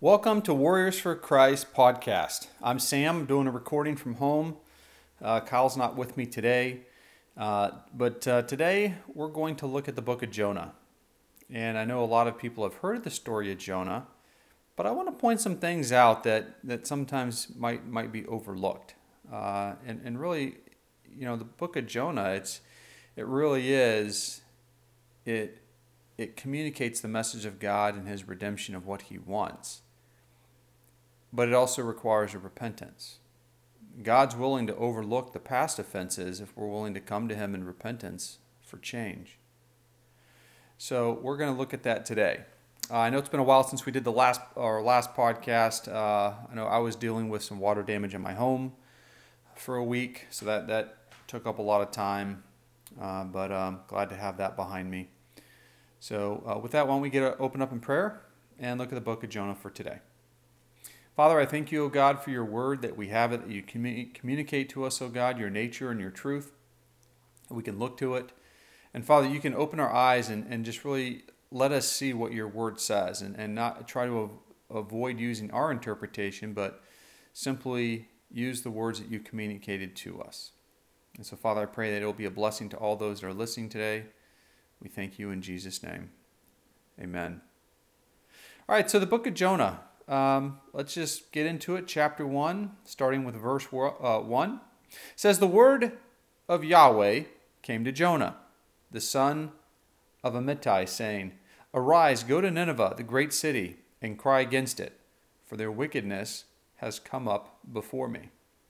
Welcome to Warriors for Christ podcast. I'm Sam, I'm doing a recording from home. Kyle's not with me today, but today we're going to look at the book of Jonah. And I know a lot of people have heard of the story of Jonah, but I want to point some things out that sometimes might be overlooked. And really, the book of Jonah, it really is, it communicates the message of God and his redemption of what he wants. But it also requires a repentance. God's willing to overlook the past offenses if we're willing to come to him in repentance for change. So we're going to look at that today. I know it's been a while since we did our last podcast. I know I was dealing with some water damage in my home for a week, so that took up a lot of time. But I'm glad to have that behind me. So with that, why don't we open up in prayer and look at the book of Jonah for today. Father, I thank you, O God, for your word, that we have it, that you communicate to us, O God, your nature and your truth. We can look to it. And Father, you can open our eyes and just really let us see what your word says and not try to avoid using our interpretation, but simply use the words that you communicated to us. And so, Father, I pray that it will be a blessing to all those that are listening today. We thank you in Jesus' name. Amen. All right, so the book of Jonah. Let's just get into it. Chapter 1, starting with verse 1. It says, "The word of Yahweh came to Jonah, the son of Amittai, saying, Arise, go to Nineveh, the great city, and cry against it, for their wickedness has come up before me."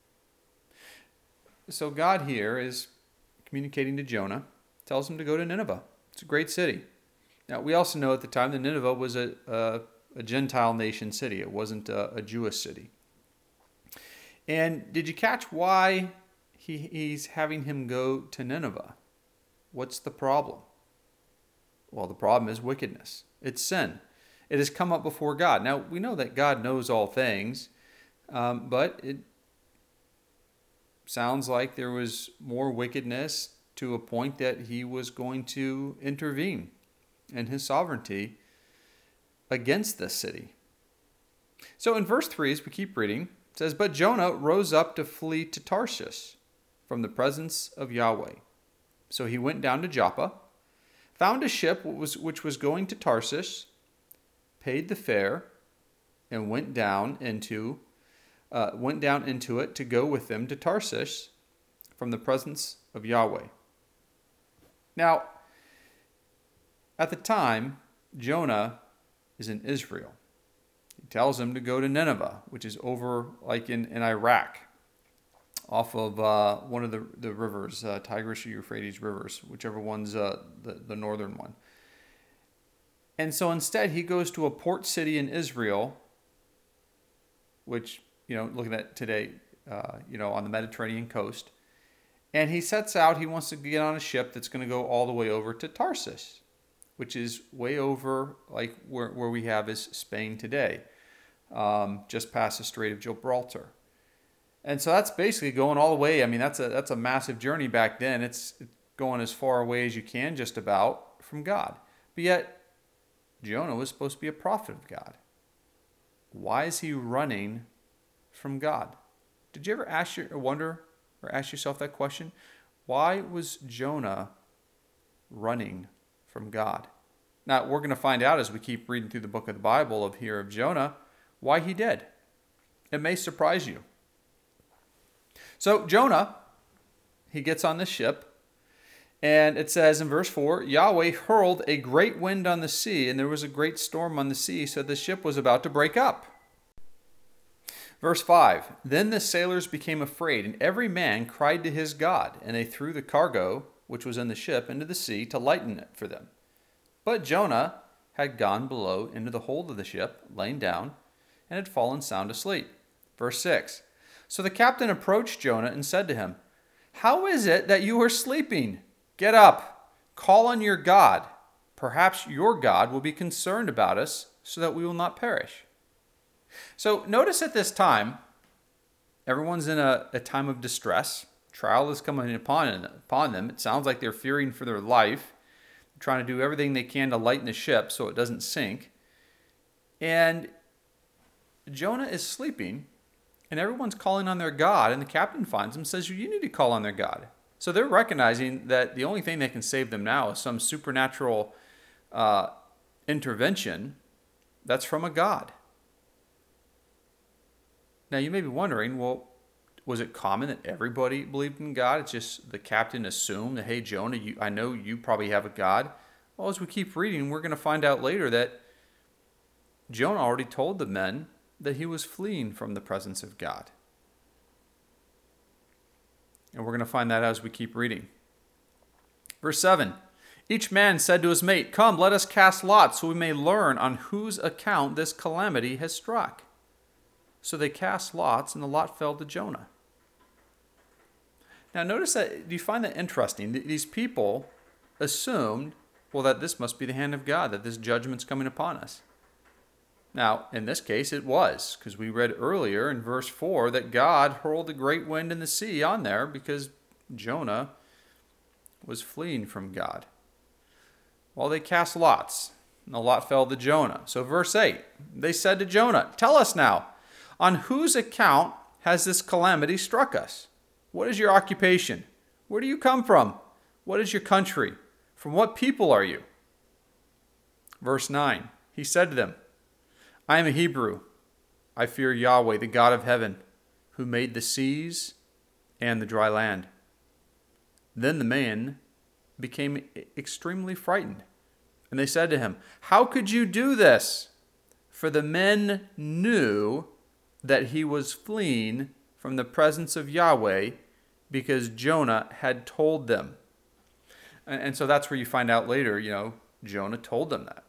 So God here is communicating to Jonah, tells him to go to Nineveh. It's a great city. Now, we also know at the time that Nineveh was a Gentile nation city. It wasn't a Jewish city. And did you catch why he's having him go to Nineveh? What's the problem? Well, the problem is wickedness. It's sin. It has come up before God. Now, we know that God knows all things, but it sounds like there was more wickedness to a point that he was going to intervene in his sovereignty against this city. So in verse 3, as we keep reading, it says, "But Jonah rose up to flee to Tarshish from the presence of Yahweh. So he went down to Joppa, found a ship which was going to Tarshish, paid the fare, and went down into it to go with them to Tarshish from the presence of Yahweh." Now, at the time, Jonah is in Israel. He tells him to go to Nineveh, which is over like in Iraq, off of one of the rivers, Tigris or Euphrates rivers, whichever one's the northern one. And so instead he goes to a port city in Israel, which, looking at today, on the Mediterranean coast. And he sets out, he wants to get on a ship that's going to go all the way over to Tarshish, which is way over, like where we have is Spain today, just past the Strait of Gibraltar. And so that's basically going all the way. I mean, that's a massive journey back then. It's going as far away as you can, just about, from God. But yet, Jonah was supposed to be a prophet of God. Why is he running from God? Did you ever ask yourself that question? Why was Jonah running from God? Now, we're going to find out as we keep reading through the book of the Bible of Jonah, why he did. It may surprise you. So Jonah, he gets on the ship, and it says in verse 4, "Yahweh hurled a great wind on the sea, and there was a great storm on the sea, so the ship was about to break up." Verse 5, "Then the sailors became afraid, and every man cried to his God, and they threw the cargo which was in the ship into the sea to lighten it for them. But Jonah had gone below into the hold of the ship, lain down, and had fallen sound asleep." Verse 6, "So the captain approached Jonah and said to him, 'How is it that you are sleeping? Get up, call on your God. Perhaps your God will be concerned about us so that we will not perish.'" So notice at this time, everyone's in a time of distress. Trial is coming upon them. It sounds like they're fearing for their life, trying to do everything they can to lighten the ship so it doesn't sink. And Jonah is sleeping, and everyone's calling on their God, and the captain finds him and says, you need to call on their God. So they're recognizing that the only thing that can save them now is some supernatural intervention that's from a God. Now you may be wondering, well, was it common that everybody believed in God? It's just the captain assumed that, hey, Jonah, I know you probably have a God. Well, as we keep reading, we're going to find out later that Jonah already told the men that he was fleeing from the presence of God. And we're going to find that as we keep reading. Verse 7, each man said to his mate, come, let us cast lots so we may learn on whose account this calamity has struck. So they cast lots, and the lot fell to Jonah. Now notice that, do you find that interesting? These people assumed, well, that this must be the hand of God, that this judgment's coming upon us. Now, in this case, it was, because we read earlier in verse 4 that God hurled a great wind in the sea on there because Jonah was fleeing from God. Well, they cast lots, and the lot fell to Jonah. So verse 8, they said to Jonah, tell us now, on whose account has this calamity struck us? What is your occupation? Where do you come from? What is your country? From what people are you? Verse 9, he said to them, I am a Hebrew. I fear Yahweh, the God of heaven, who made the seas and the dry land. Then the men became extremely frightened, and they said to him, how could you do this? For the men knew that he was fleeing from the presence of Yahweh because Jonah had told them. And so that's where you find out later, Jonah told them that.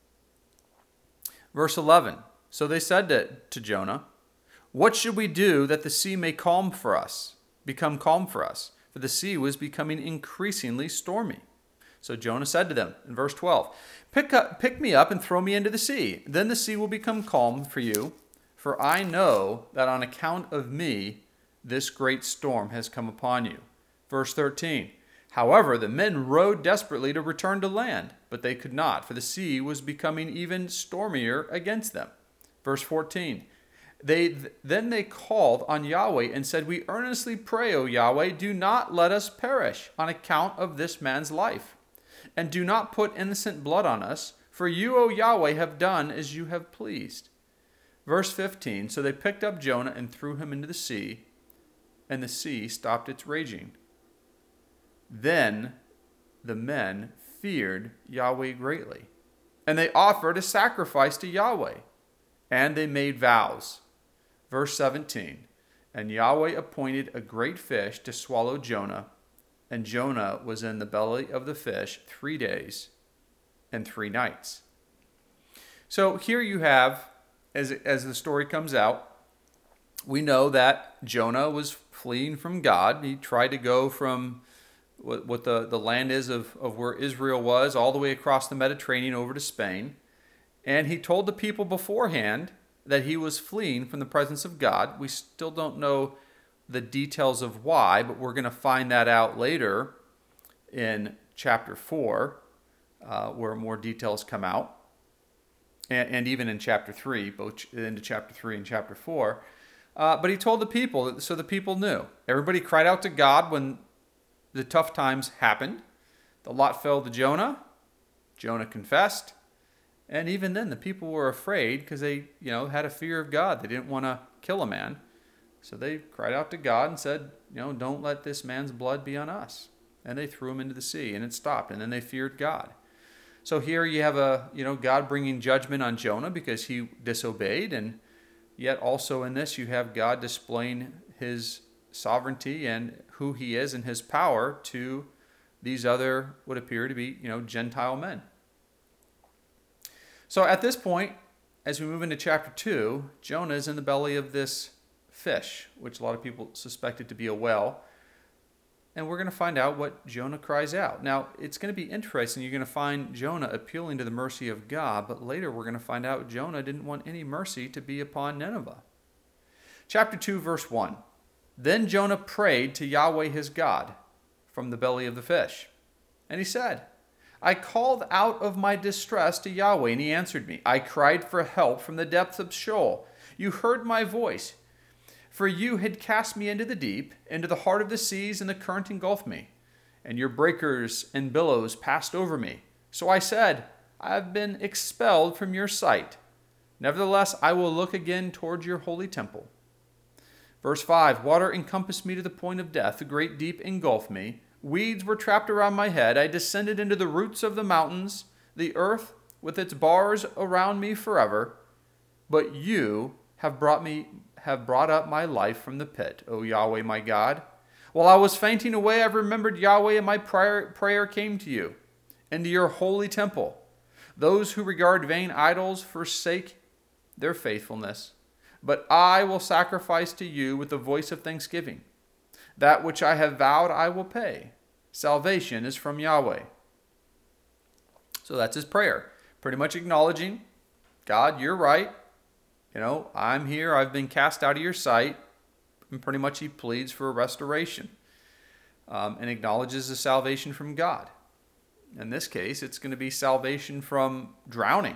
Verse 11, so they said to Jonah, what should we do that the sea may become calm for us? For the sea was becoming increasingly stormy. So Jonah said to them in verse 12, pick me up and throw me into the sea. Then the sea will become calm for you. For I know that on account of me, this great storm has come upon you. Verse 13, however, the men rowed desperately to return to land, but they could not, for the sea was becoming even stormier against them. Verse 14, then they called on Yahweh and said, we earnestly pray, O Yahweh, do not let us perish on account of this man's life, and do not put innocent blood on us, for you, O Yahweh, have done as you have pleased. Verse 15, so they picked up Jonah and threw him into the sea, and the sea stopped its raging. Then the men feared Yahweh greatly, and they offered a sacrifice to Yahweh, and they made vows. Verse 17, and Yahweh appointed a great fish to swallow Jonah, and Jonah was in the belly of the fish 3 days and 3 nights. So here you have, as the story comes out, we know that Jonah was fleeing from God. He tried to go from what the land is of where Israel was all the way across the Mediterranean over to Spain. And he told the people beforehand that he was fleeing from the presence of God. We still don't know the details of why, but we're going to find that out later in chapter 4, where more details come out. And even in chapter 3, both into chapter 3 and chapter 4. But he told the people, so the people knew. Everybody cried out to God when the tough times happened. The lot fell to Jonah. Jonah confessed. And even then, the people were afraid because they, had a fear of God. They didn't want to kill a man. So they cried out to God and said, don't let this man's blood be on us. And they threw him into the sea, and it stopped. And then they feared God. So here you have God bringing judgment on Jonah because he disobeyed, and yet also in this you have God displaying his sovereignty and who he is and his power to these other, what appear to be, Gentile men. So at this point, as we move into chapter 2, Jonah is in the belly of this fish, which a lot of people suspected to be a whale. And we're going to find out what Jonah cries out. Now, it's going to be interesting. You're going to find Jonah appealing to the mercy of God, but later we're going to find out Jonah didn't want any mercy to be upon Nineveh. Chapter 2, verse 1. Then Jonah prayed to Yahweh his God from the belly of the fish. And he said, I called out of my distress to Yahweh, and he answered me. I cried for help from the depths of Sheol, You heard my voice. For you had cast me into the deep, into the heart of the seas, and the current engulfed me. And your breakers and billows passed over me. So I said, I have been expelled from your sight. Nevertheless, I will look again toward your holy temple. Verse 5, water encompassed me to the point of death. The great deep engulfed me. Weeds were trapped around my head. I descended into the roots of the mountains, the earth with its bars around me forever. But you have brought up my life from the pit, O Yahweh my God. While I was fainting away, I remembered Yahweh, and my prayer came to you, and to your holy temple. Those who regard vain idols forsake their faithfulness. But I will sacrifice to you with the voice of thanksgiving. That which I have vowed I will pay. Salvation is from Yahweh. So that's his prayer. Pretty much acknowledging, God, you're right. I'm here. I've been cast out of your sight. And pretty much he pleads for a restoration and acknowledges the salvation from God. In this case, it's going to be salvation from drowning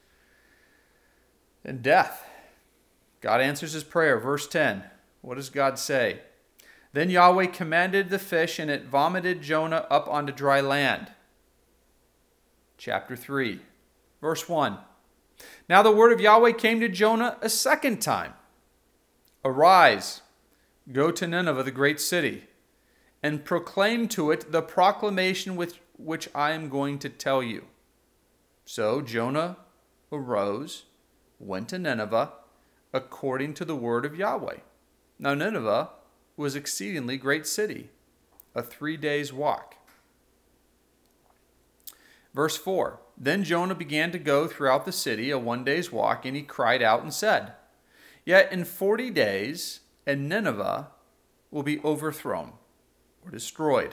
and death. God answers his prayer. Verse 10. What does God say? Then Yahweh commanded the fish, and it vomited Jonah up onto dry land. Chapter 3, verse 1. Now the word of Yahweh came to Jonah a second time. Arise, go to Nineveh, the great city, and proclaim to it the proclamation which I am going to tell you. So Jonah arose, went to Nineveh, according to the word of Yahweh. Now Nineveh was an exceedingly great city, a 3 days' walk. Verse 4, Then Jonah began to go throughout the city, a 1 day's walk, and he cried out and said, Yet in 40 days, and Nineveh will be overthrown or destroyed.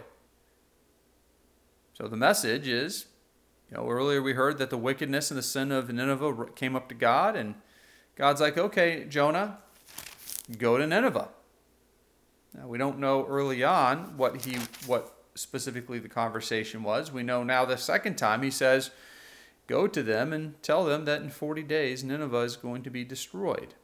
So the message is, earlier we heard that the wickedness and the sin of Nineveh came up to God, and God's like, okay, Jonah, go to Nineveh. Now, we don't know early on what specifically the conversation was. We know now the second time he says, go to them and tell them that in 40 days Nineveh is going to be destroyed.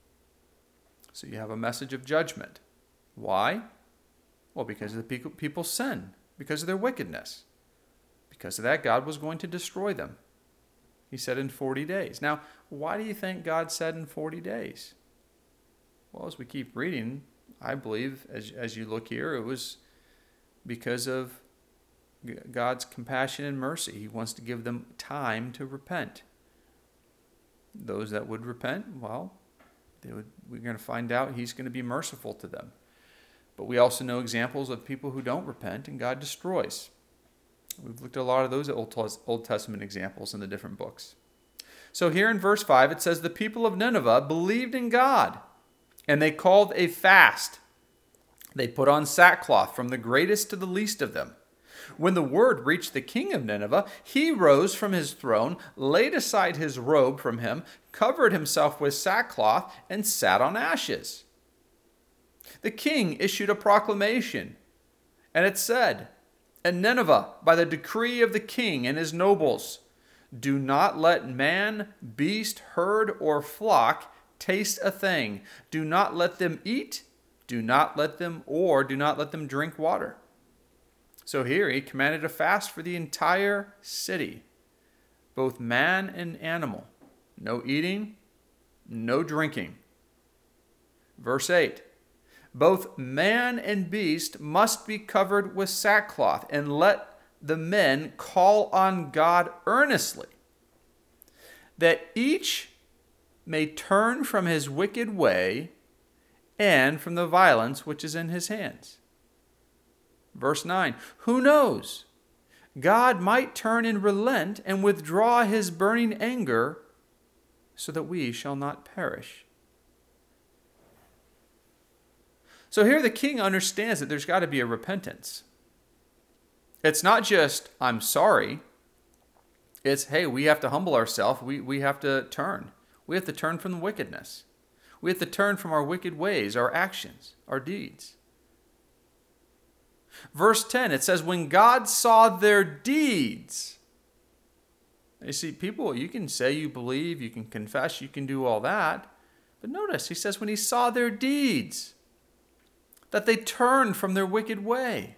So you have a message of judgment. Why? Well, because of the people's sin, because of their wickedness. Because of that, God was going to destroy them. He said in 40 days. Now, why do you think God said in 40 days? Well, as we keep reading, I believe, as you look here, it was because of God's compassion and mercy. He wants to give them time to repent. Those that would repent, well, we're going to find out he's going to be merciful to them. But we also know examples of people who don't repent and God destroys. We've looked at a lot of those Old Testament examples in the different books. So here in verse 5, it says, the people of Nineveh believed in God, and they called a fast. They put on sackcloth from the greatest to the least of them. When the word reached the king of Nineveh, he rose from his throne, laid aside his robe from him, covered himself with sackcloth, and sat on ashes. The king issued a proclamation, and it said, "In Nineveh, by the decree of the king and his nobles, do not let man, beast, herd, or flock taste a thing. Do not let them eat, do not let them drink water." So here he commanded a fast for the entire city, both man and animal. No eating, no drinking. Verse 8, both man and beast must be covered with sackcloth, and let the men call on God earnestly, that each may turn from his wicked way and from the violence which is in his hands. Verse 9, who knows? God might turn and relent and withdraw his burning anger so that we shall not perish. So here the king understands that there's got to be a repentance. It's not just, I'm sorry. It's, hey, we have to humble ourselves. We have to turn. We have to turn from the wickedness. We have to turn from our wicked ways, our actions, our deeds. Verse 10, it says, when God saw their deeds. You see, people, you can say you believe, you can confess, you can do all that. But notice, he says, when he saw their deeds, that they turned from their wicked way,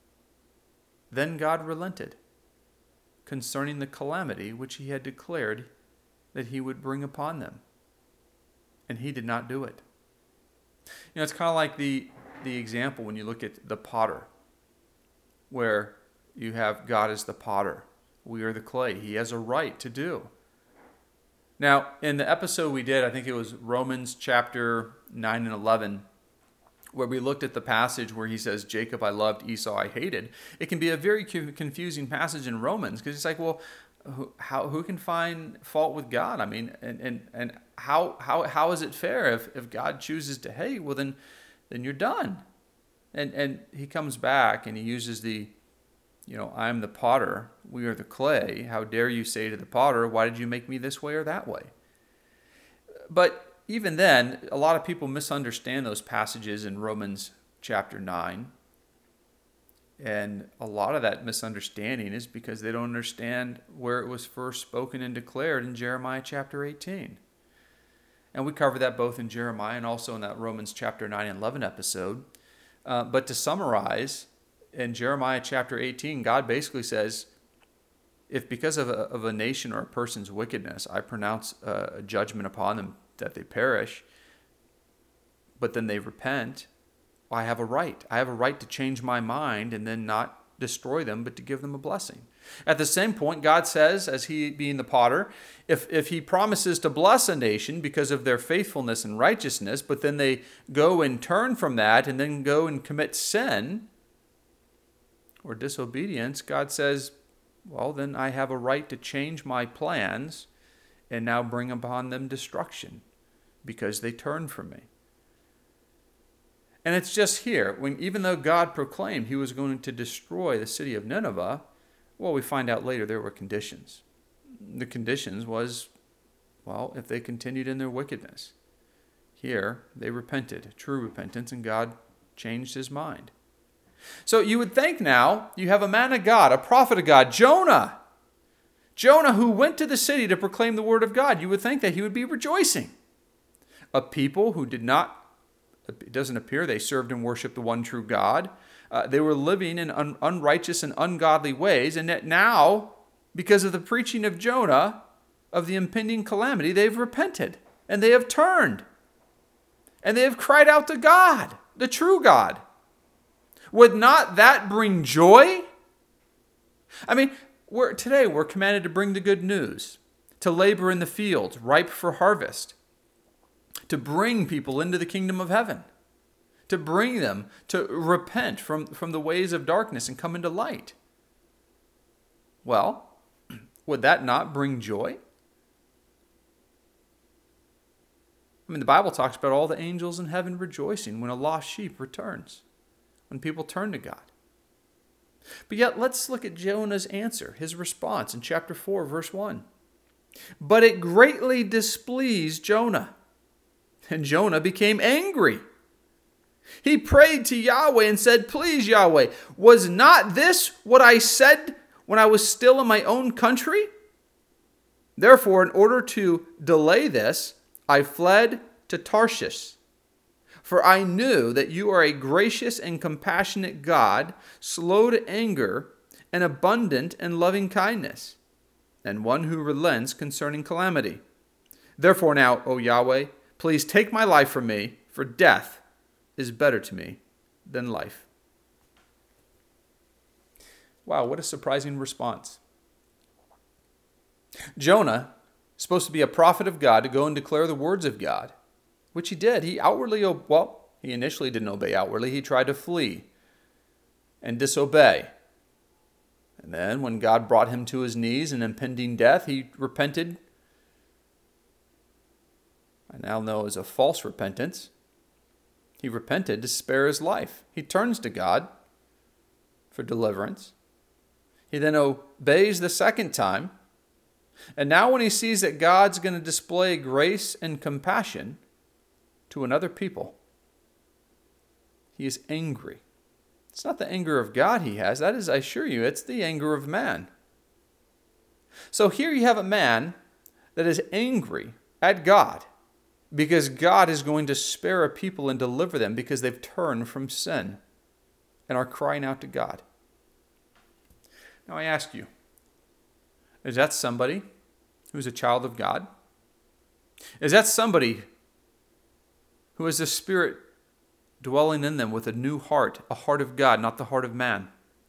then God relented concerning the calamity which he had declared that he would bring upon them. And he did not do it. It's kind of like the example when you look at the potter, where you have God as the potter. We are the clay. He has a right to do. Now, in the episode we did, I think it was Romans chapter 9 and 11, where we looked at the passage where he says, Jacob I loved, Esau I hated. It can be a very confusing passage in Romans, because it's like, well, who can find fault with God? I mean, and how is it fair if God chooses to hate? Well, then you're done. And he comes back and he uses I am the potter, we are the clay. How dare you say to the potter, why did you make me this way or that way? But even then, a lot of people misunderstand those passages in Romans chapter 9. And a lot of that misunderstanding is because they don't understand where it was first spoken and declared in Jeremiah chapter 18. And we cover that both in Jeremiah and also in that Romans chapter 9 and 11 episode. But to summarize, in Jeremiah chapter 18, God basically says, if because of a nation or a person's wickedness, I pronounce a judgment upon them that they perish, but then they repent, I have a right. I have a right to change my mind and then not destroy them, but to give them a blessing. At the same point, God says, as he being the potter, if he promises to bless a nation because of their faithfulness and righteousness, but then they go and turn from that and then go and commit sin or disobedience, God says, well, then I have a right to change my plans and now bring upon them destruction because they turned from me. And it's just here, even though God proclaimed he was going to destroy the city of Nineveh, well, we find out later there were conditions. The conditions was, well, if they continued in their wickedness. Here, they repented, true repentance, and God changed his mind. So you would think now you have a man of God, a prophet of God, Jonah. Jonah, who went to the city to proclaim the word of God. You would think that he would be rejoicing. A people who did not, it doesn't appear they served and worshiped the one true God. They were living in unrighteous and ungodly ways. And that now, because of the preaching of Jonah, of the impending calamity, they've repented. And they have turned. And they have cried out to God, the true God. Would not that bring joy? I mean, today we're commanded to bring the good news, to labor in the fields, ripe for harvest, to bring people into the kingdom of heaven, to bring them to repent from the ways of darkness and come into light. Well, would that not bring joy? I mean, the Bible talks about all the angels in heaven rejoicing when a lost sheep returns, when people turn to God. But yet, let's look at Jonah's answer, his response in chapter 4, verse 1. But it greatly displeased Jonah, and Jonah became angry. He prayed to Yahweh and said, "Please, Yahweh, was not this what I said when I was still in my own country? Therefore, in order to delay this, I fled to Tarshish. For I knew that you are a gracious and compassionate God, slow to anger, and abundant in loving kindness, and one who relents concerning calamity. Therefore now, O Yahweh, please take my life from me, for death is better to me than life." Wow, what a surprising response. Jonah, supposed to be a prophet of God, to go and declare the words of God, which he did. He initially didn't obey outwardly. He tried to flee and disobey. And then when God brought him to his knees in impending death, he repented. I now know as a false repentance. He repented to spare his life. He turns to God for deliverance. He then obeys the second time. And now when he sees that God's going to display grace and compassion to another people, he is angry. It's not the anger of God he has. That is, I assure you, it's the anger of man. So here you have a man that is angry at God because God is going to spare a people and deliver them because they've turned from sin and are crying out to God. Now I ask you, is that somebody who's a child of God? Is that somebody who has the Spirit dwelling in them with a new heart, a heart of God, not the heart of man,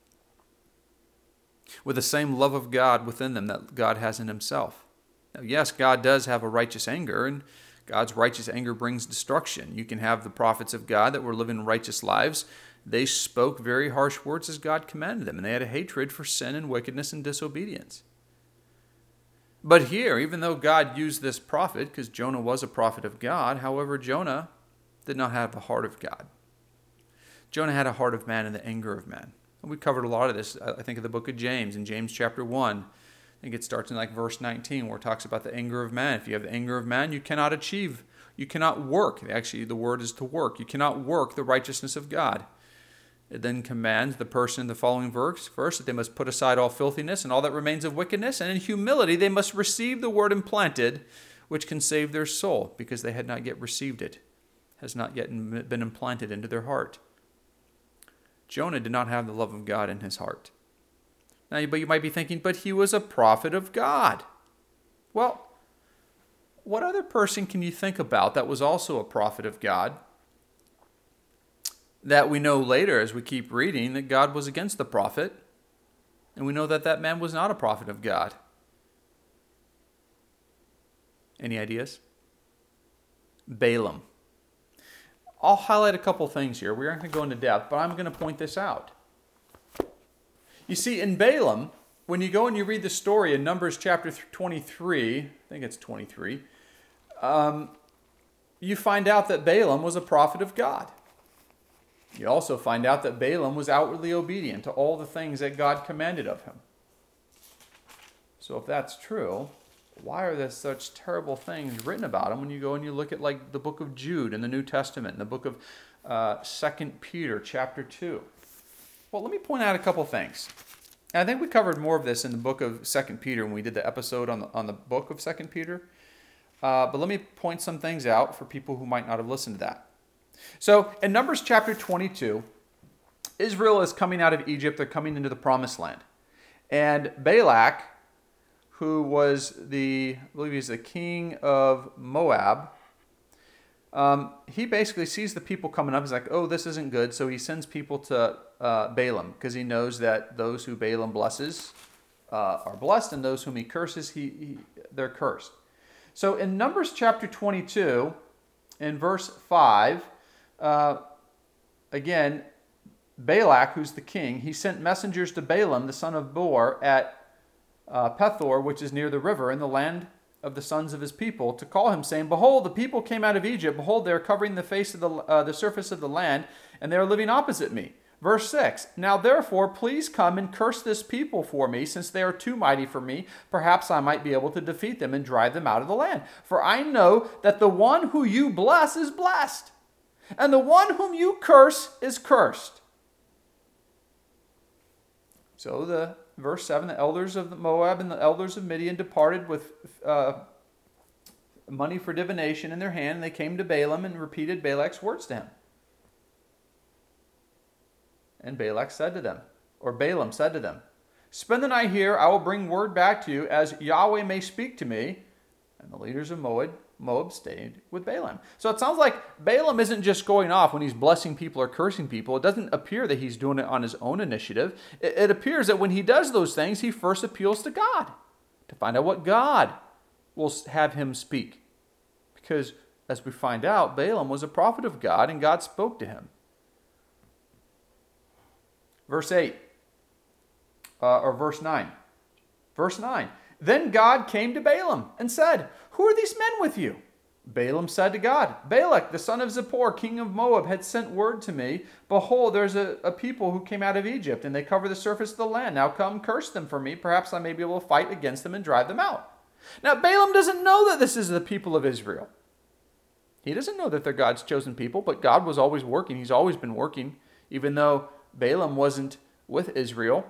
with the same love of God within them that God has in himself? Now, yes, God does have a righteous anger, and God's righteous anger brings destruction. You can have the prophets of God that were living righteous lives. They spoke very harsh words as God commanded them, and they had a hatred for sin and wickedness and disobedience. But here, even though God used this prophet, because Jonah was a prophet of God, however, Jonah did not have the heart of God. Jonah had a heart of man and the anger of man. And we covered a lot of this, I think, in the book of James, in James chapter 1. I think it starts in like verse 19, where it talks about the anger of man. If you have the anger of man, you cannot achieve, you cannot work. Actually, the word is to work. You cannot work the righteousness of God. It then commands the person in the following verse that they must put aside all filthiness and all that remains of wickedness, and in humility they must receive the word implanted, which can save their soul, because they had not yet received it, has not yet been implanted into their heart. Jonah did not have the love of God in his heart. Now, but you might be thinking, but he was a prophet of God. Well, what other person can you think about that was also a prophet of God, that we know later as we keep reading that God was against the prophet, and we know that that man was not a prophet of God? Any ideas? Balaam. I'll highlight a couple things here. We aren't going to go into depth, but I'm going to point this out. You see, in Balaam, when you go and you read the story in Numbers chapter 23, I think it's 23, you find out that Balaam was a prophet of God. You also find out that Balaam was outwardly obedient to all the things that God commanded of him. So if that's true, why are there such terrible things written about him when you go and you look at like the book of Jude in the New Testament, and the book of 2 Peter chapter 2? Well, let me point out a couple things. And I think we covered more of this in the book of 2 Peter when we did the episode on the book of 2 Peter. But let me point some things out for people who might not have listened to that. So in Numbers chapter 22, Israel is coming out of Egypt. They're coming into the promised land. And Balak, who was I believe he's the king of Moab, he basically sees the people coming up. He's like, oh, this isn't good. So he sends people to Balaam, because he knows that those who Balaam blesses are blessed, and those whom he curses, they're cursed. So in Numbers chapter 22, in verse 5, again, Balak, who's the king, he sent messengers to Balaam, the son of Beor, at Pethor, which is near the river, in the land of the sons of his people, to call him, saying, behold, the people came out of Egypt. Behold, they are covering the face of the surface of the land, and they are living opposite me. Verse 6, now therefore, please come and curse this people for me, since they are too mighty for me. Perhaps I might be able to defeat them and drive them out of the land. For I know that the one who you bless is blessed, and the one whom you curse is cursed. So verse 7, the elders of Moab and the elders of Midian departed with money for divination in their hand, and they came to Balaam and repeated Balak's words to him. And Balaam said to them, spend the night here, I will bring word back to you, as Yahweh may speak to me. And the leaders of Moab stayed with Balaam. So it sounds like Balaam isn't just going off when he's blessing people or cursing people. It doesn't appear that he's doing it on his own initiative. It appears that when he does those things, he first appeals to God to find out what God will have him speak. Because as we find out, Balaam was a prophet of God, and God spoke to him. Verse 8, or verse 9. Verse 9. Then God came to Balaam and said, who are these men with you? Balaam said to God, Balak, the son of Zippor, king of Moab, had sent word to me. Behold, there's a people who came out of Egypt, and they cover the surface of the land. Now come, curse them for me. Perhaps I may be able to fight against them and drive them out. Now Balaam doesn't know that this is the people of Israel. He doesn't know that they're God's chosen people, but God was always working. He's always been working, even though Balaam wasn't with Israel.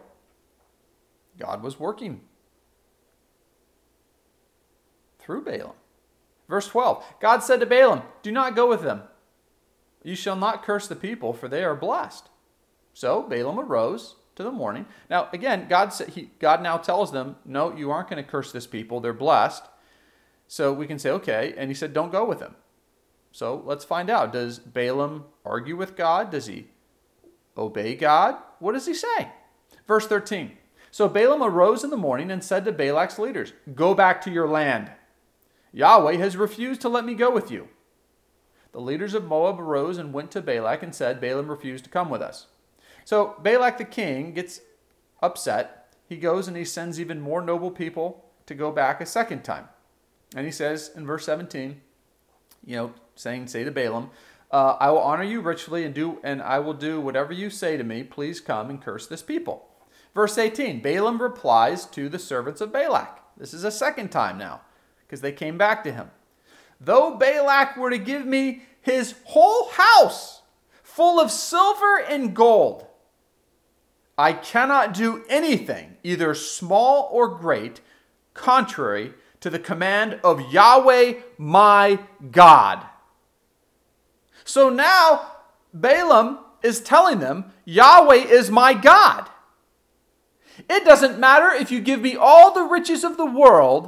God was working through Balaam. Verse 12, God said to Balaam, do not go with them. You shall not curse the people, for they are blessed. So Balaam arose to the morning. Now, again, God now tells them, no, you aren't going to curse this people. They're blessed. So we can say, okay. And he said, don't go with them. So let's find out. Does Balaam argue with God? Does he obey God? What does he say? Verse 13. So Balaam arose in the morning and said to Balak's leaders, go back to your land. Yahweh has refused to let me go with you. The leaders of Moab arose and went to Balak and said, Balaam refused to come with us. So Balak the king gets upset. He goes and he sends even more noble people to go back a second time. And he says in verse 17, say to Balaam, I will honor you richly and I will do whatever you say to me. Please come and curse this people. Verse 18, Balaam replies to the servants of Balak. This is a second time now, because they came back to him. Though Balak were to give me his whole house full of silver and gold, I cannot do anything, either small or great, contrary to the command of Yahweh my God. So now Balaam is telling them, Yahweh is my God. It doesn't matter if you give me all the riches of the world,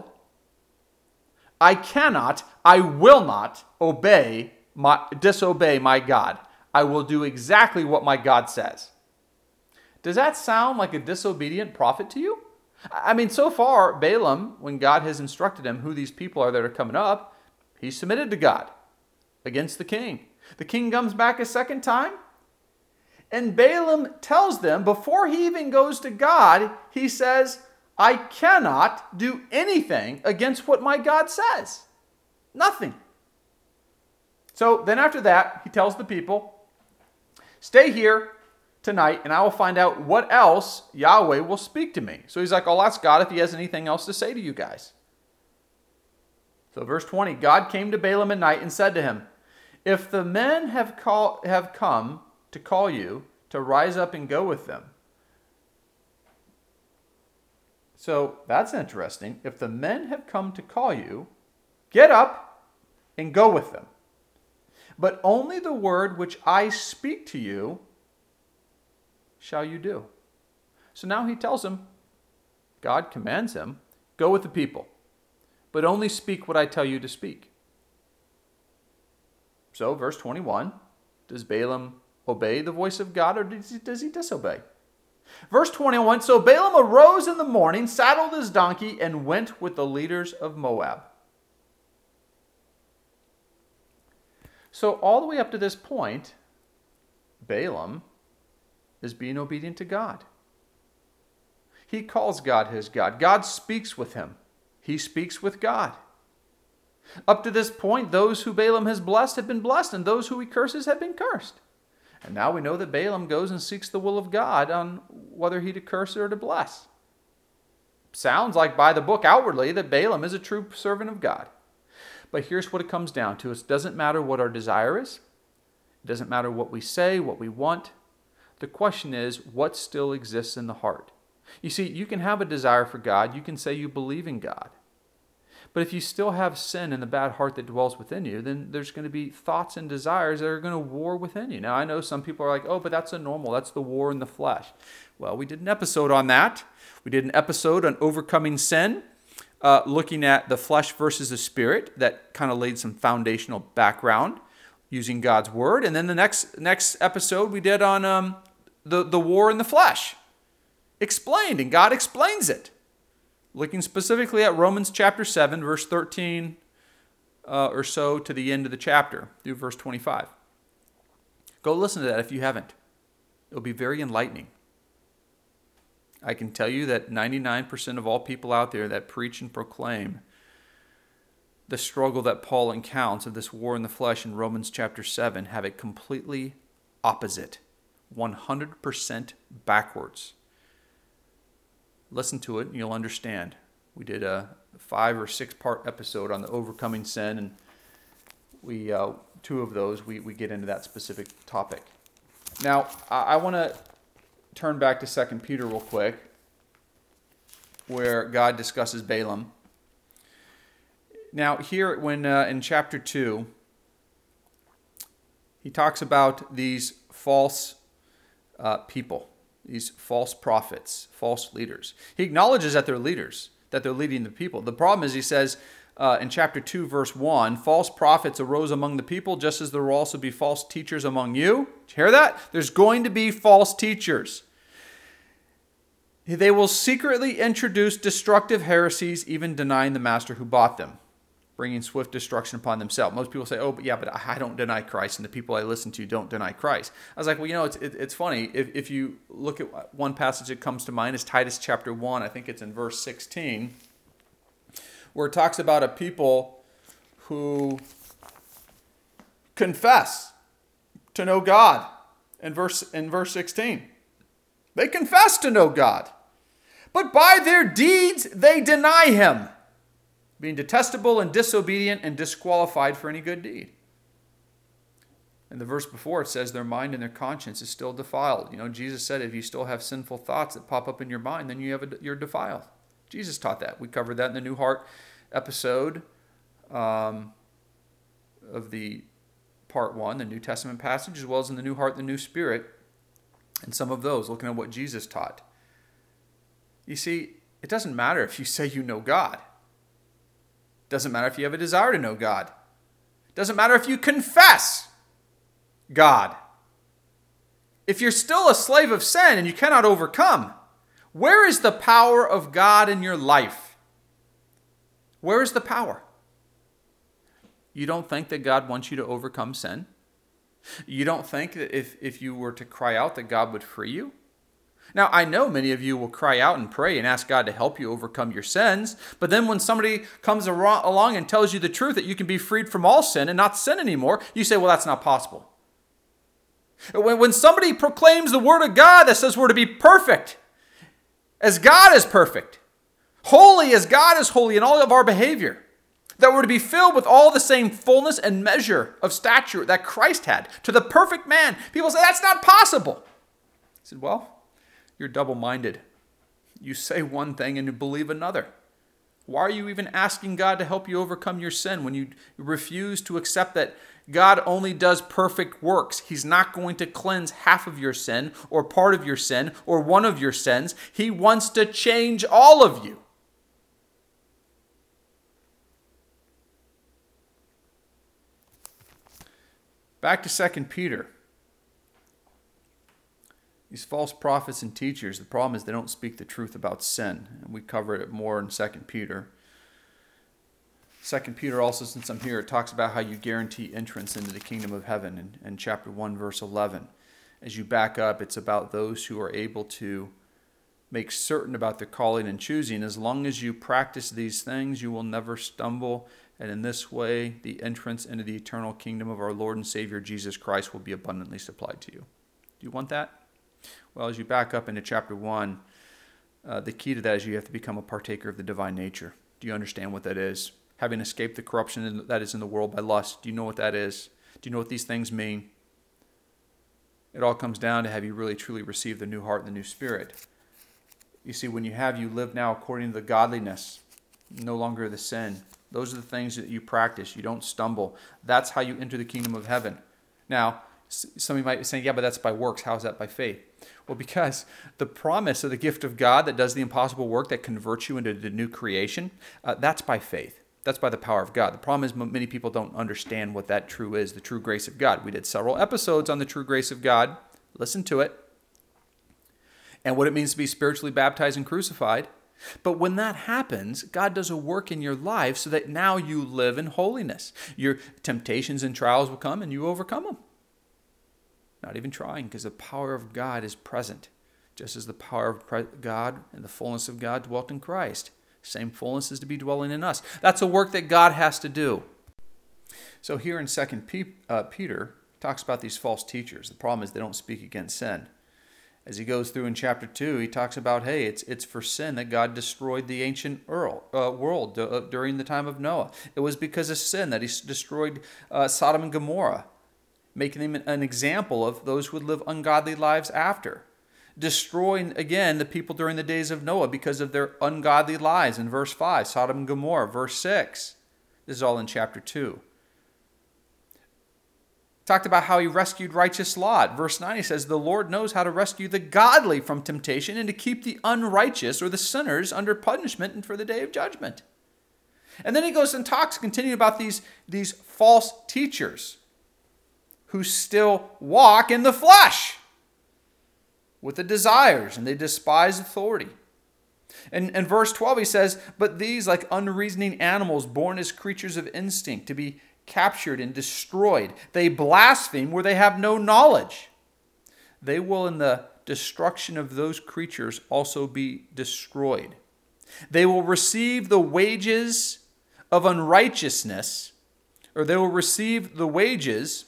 I will not disobey my God. I will do exactly what my God says. Does that sound like a disobedient prophet to you? I mean, so far, Balaam, when God has instructed him who these people are that are coming up, he submitted to God against the king. The king comes back a second time, and Balaam tells them, before he even goes to God, he says, I cannot do anything against what my God says. Nothing. So then after that, he tells the people, stay here tonight, and I will find out what else Yahweh will speak to me. So he's like, I'll ask God if he has anything else to say to you guys. So verse 20, God came to Balaam at night and said to him, if the men have come to call you to rise up and go with them. So that's interesting. If the men have come to call you, get up and go with them. But only the word which I speak to you shall you do. So now he tells him, God commands him, go with the people, but only speak what I tell you to speak. So verse 21, does Balaam obey the voice of God, or does he disobey? Verse 21, so Balaam arose in the morning, saddled his donkey, and went with the leaders of Moab. So all the way up to this point, Balaam is being obedient to God. He calls God his God. God speaks with him. He speaks with God. Up to this point, those who Balaam has blessed have been blessed, and those who he curses have been cursed. And now we know that Balaam goes and seeks the will of God on whether he to curse or to bless. Sounds like by the book outwardly that Balaam is a true servant of God. But here's what it comes down to. It doesn't matter what our desire is. It doesn't matter what we say, what we want. The question is, what still exists in the heart? You see, you can have a desire for God. You can say you believe in God. But if you still have sin in the bad heart that dwells within you, then there's going to be thoughts and desires that are going to war within you. Now, I know some people are like, oh, but that's a normal. That's the war in the flesh. Well, we did an episode on that. We did an episode on overcoming sin, looking at the flesh versus the spirit. That kind of laid some foundational background using God's word. And then the next episode we did on the war in the flesh. Explained, and God explains it. Looking specifically at Romans chapter 7, verse 13 or so to the end of the chapter, through verse 25. Go listen to that if you haven't. It'll be very enlightening. I can tell you that 99% of all people out there that preach and proclaim the struggle that Paul encounters of this war in the flesh in Romans chapter 7 have it completely opposite, 100% backwards. Listen to it and you'll understand. We did a 5 or 6 part episode on the overcoming sin, and we 2 of those we get into that specific topic. Now, I want to turn back to 2 Peter real quick, where God discusses Balaam. Now, here when in chapter 2, he talks about these false people, these false prophets, false leaders. He acknowledges that they're leaders, that they're leading the people. The problem is, he says in chapter 2, verse 1, false prophets arose among the people, just as there will also be false teachers among you. Did you hear that? There's going to be false teachers. They will secretly introduce destructive heresies, even denying the master who bought them, bringing swift destruction upon themselves. Most people say, oh, but I don't deny Christ, and the people I listen to don't deny Christ. I was like, well, it's funny. If you look at one passage that comes to mind is Titus chapter 1, I think it's in verse 16, where it talks about a people who confess to know God in verse 16. They confess to know God, but by their deeds they deny him, being detestable and disobedient and disqualified for any good deed. And the verse before it says their mind and their conscience is still defiled. Jesus said if you still have sinful thoughts that pop up in your mind, then you're defiled. Jesus taught that. We covered that in the New Heart episode of the part 1, the New Testament passage, as well as in the New Heart, the New Spirit, and some of those, looking at what Jesus taught. You see, it doesn't matter if you say you know God. It doesn't matter if you have a desire to know God. It doesn't matter if you confess God. If you're still a slave of sin and you cannot overcome, where is the power of God in your life? Where is the power? You don't think that God wants you to overcome sin? You don't think that if you were to cry out that God would free you? Now, I know many of you will cry out and pray and ask God to help you overcome your sins, but then when somebody comes along and tells you the truth that you can be freed from all sin and not sin anymore, you say, well, that's not possible. When somebody proclaims the word of God that says we're to be perfect, as God is perfect, holy as God is holy in all of our behavior, that we're to be filled with all the same fullness and measure of stature that Christ had, to the perfect man. People say, that's not possible. I said, well, you're double-minded. You say one thing and you believe another. Why are you even asking God to help you overcome your sin when you refuse to accept that God only does perfect works? He's not going to cleanse half of your sin or part of your sin or one of your sins. He wants to change all of you. Back to 2 Peter. These false prophets and teachers, the problem is they don't speak the truth about sin. And we cover it more in 2 Peter. 2 Peter also, since I'm here, it talks about how you guarantee entrance into the kingdom of heaven in chapter 1, verse 11. As you back up, it's about those who are able to make certain about their calling and choosing. As long as you practice these things, you will never stumble. And in this way, the entrance into the eternal kingdom of our Lord and Savior Jesus Christ will be abundantly supplied to you. Do you want that? Well, as you back up into chapter 1, the key to that is you have to become a partaker of the divine nature. Do you understand what that is? Having escaped the corruption that is in the world by lust. Do you know what that is? Do you know what these things mean? It all comes down to have you really truly received the new heart and the new spirit. You see, when you live now according to the godliness, no longer the sin. Those are the things that you practice. You don't stumble. That's how you enter the kingdom of heaven. Now, somebody might be saying, yeah, but that's by works. How is that by faith? Well, because the promise of the gift of God that does the impossible work, that converts you into the new creation, that's by faith. That's by the power of God. The problem is many people don't understand what that true is, the true grace of God. We did several episodes on the true grace of God. Listen to it. And what it means to be spiritually baptized and crucified. But when that happens, God does a work in your life so that now you live in holiness. Your temptations and trials will come and you overcome them. Not even trying, because the power of God is present. Just as the power of God and the fullness of God dwelt in Christ. Same fullness is to be dwelling in us. That's a work that God has to do. So here in 2 Peter, talks about these false teachers. The problem is they don't speak against sin. As he goes through in chapter 2, he talks about, hey, it's for sin that God destroyed the ancient world during the time of Noah. It was because of sin that he destroyed Sodom and Gomorrah, making them an example of those who would live ungodly lives after. Destroying, again, the people during the days of Noah because of their ungodly lives in verse 5, Sodom and Gomorrah, verse 6. This is all in chapter 2. Talked about how he rescued righteous Lot. Verse 9, he says, the Lord knows how to rescue the godly from temptation and to keep the unrighteous or the sinners under punishment and for the day of judgment. And then he goes and talks, continuing about these false teachers who still walk in the flesh with the desires, and they despise authority. And in verse 12, he says, but these, like unreasoning animals born as creatures of instinct, to be captured and destroyed, they blaspheme where they have no knowledge. They will in the destruction of those creatures also be destroyed. They will receive the wages of unrighteousness, or they will receive the wages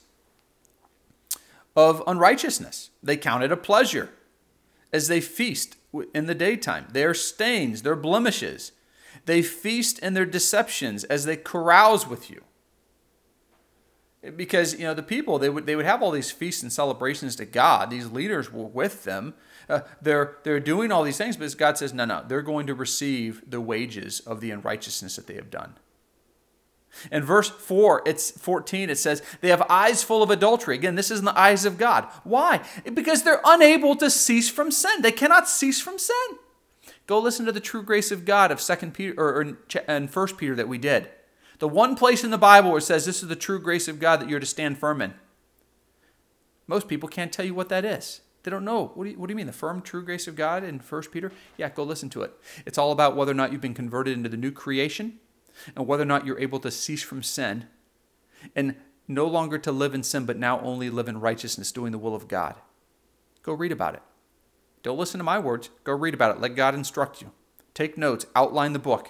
of unrighteousness. They count it a pleasure as they feast in the daytime. Their stains, their blemishes. They feast in their deceptions as they carouse with you. Because, the people, they would have all these feasts and celebrations to God. These leaders were with them. They're doing all these things, but God says, no, they're going to receive the wages of the unrighteousness that they have done. In verse 14, it says, they have eyes full of adultery. Again, this is in the eyes of God. Why? Because they're unable to cease from sin. They cannot cease from sin. Go listen to the true grace of God of 2 Peter and 1 Peter that we did. The one place in the Bible where it says this is the true grace of God that you're to stand firm in. Most people can't tell you what that is. They don't know. What do you mean, the firm true grace of God in 1 Peter? Yeah, go listen to it. It's all about whether or not you've been converted into the new creation and whether or not you're able to cease from sin and no longer to live in sin, but now only live in righteousness, doing the will of God. Go read about it. Don't listen to my words. Go read about it. Let God instruct you. Take notes. Outline the book.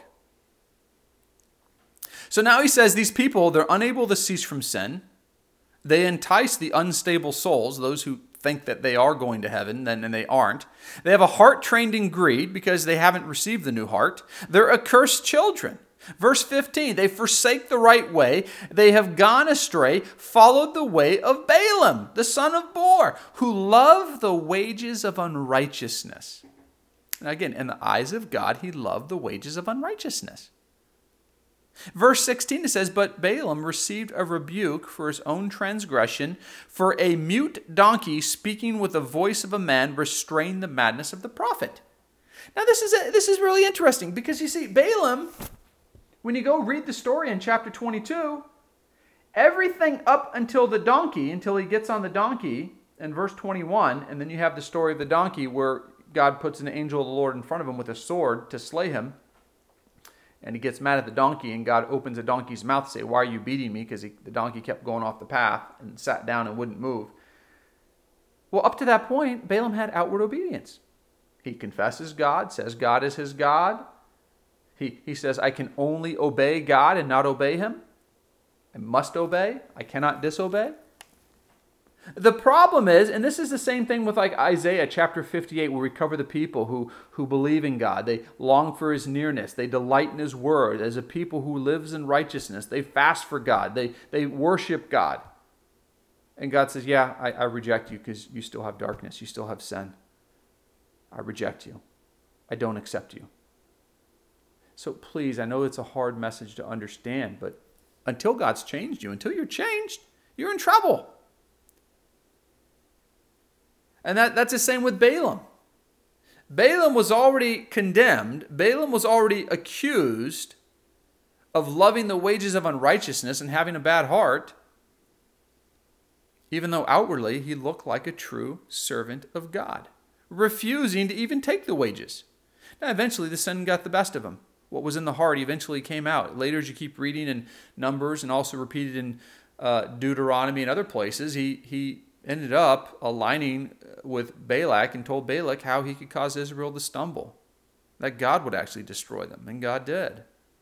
So now he says these people, they're unable to cease from sin. They entice the unstable souls, those who think that they are going to heaven, and they aren't. They have a heart trained in greed because they haven't received the new heart. They're accursed children. Verse 15, they forsake the right way. They have gone astray, followed the way of Balaam, the son of Beor, who loved the wages of unrighteousness. And again, in the eyes of God, he loved the wages of unrighteousness. Verse 16, it says, but Balaam received a rebuke for his own transgression, for a mute donkey speaking with the voice of a man restrained the madness of the prophet. Now this is really interesting because you see, Balaam, when you go read the story in chapter 22, everything up until the donkey, until he gets on the donkey in verse 21, and then you have the story of the donkey where God puts an angel of the Lord in front of him with a sword to slay him. And he gets mad at the donkey, and God opens the donkey's mouth to say, why are you beating me? Because the donkey kept going off the path and sat down and wouldn't move. Well, up to that point, Balaam had outward obedience. He confesses God, says God is his God. He says, I can only obey God and not obey him. I must obey. I cannot disobey. The problem is, and this is the same thing with like Isaiah chapter 58, where we cover the people who believe in God. They long for his nearness. They delight in his word. As a people who lives in righteousness, they fast for God. They worship God. And God says, yeah, I reject you because you still have darkness. You still have sin. I reject you. I don't accept you. So please, I know it's a hard message to understand, but until God's changed you, until you're changed, you're in trouble. And that's the same with Balaam. Balaam was already condemned. Balaam was already accused of loving the wages of unrighteousness and having a bad heart, even though outwardly he looked like a true servant of God, refusing to even take the wages. Now, eventually the sin got the best of him. What was in the heart eventually came out. Later, as you keep reading in Numbers and also repeated in Deuteronomy and other places, he ended up aligning with Balak and told Balak how he could cause Israel to stumble, that God would actually destroy them, and God did.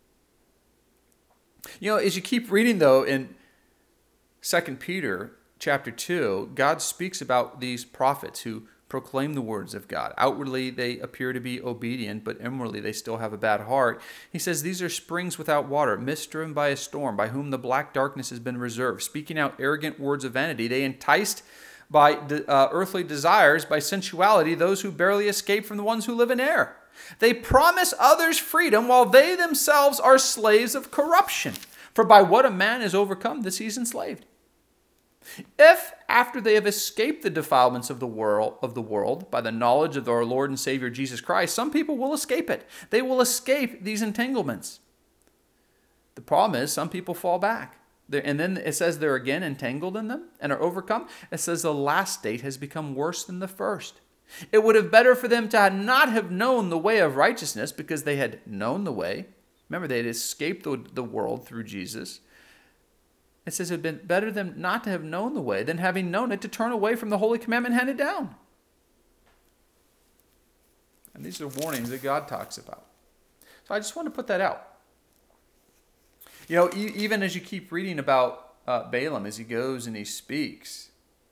As you keep reading, though, in 2 Peter chapter 2, God speaks about these prophets who proclaim the words of God. Outwardly, they appear to be obedient, but inwardly, they still have a bad heart. He says, these are springs without water, mist driven by a storm, by whom the black darkness has been reserved. Speaking out arrogant words of vanity, they enticed by earthly desires, by sensuality, those who barely escape from the ones who live in error. They promise others freedom while they themselves are slaves of corruption. For by what a man is overcome, this he is enslaved. If, after they have escaped the defilements of the world by the knowledge of our Lord and Savior Jesus Christ, some people will escape it. They will escape these entanglements. The problem is some people fall back. And then it says they're again entangled in them and are overcome. It says the last state has become worse than the first. It would have been better for them to not have known the way of righteousness because they had known the way. Remember, they had escaped the world through Jesus. It says it would have been better them not to have known the way than having known it to turn away from the holy commandment handed down. And these are warnings that God talks about. So I just want to put that out. You know, even as you keep reading about Balaam, as he goes and he speaks,